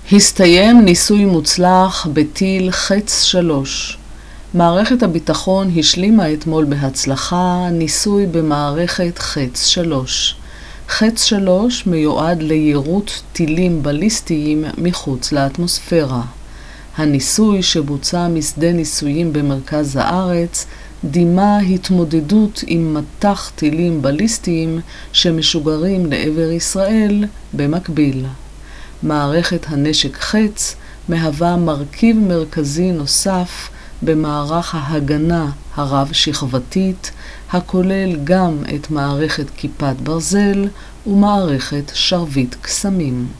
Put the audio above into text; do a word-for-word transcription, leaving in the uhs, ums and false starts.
הסתיים ניסוי מוצלח בטיל חץ שלוש. מערכת הביטחון השלימה אתמול בהצלחה ניסוי במערכת חץ שלוש. חץ שלוש מיועד ליירוט טילים בליסטיים מחוץ לאטמוספירה. הניסוי שבוצע משדה ניסויים במרכז הארץ דימה התמודדות עם מטח טילים בליסטיים שמשוגרים לעבר ישראל במקביל. מערכת הנשק חץ מהווה מרכיב מרכזי נוסף במערך ההגנה הרב-שכבתית, הכולל גם את מערכת כיפת ברזל ומערכת שרביט קסמים.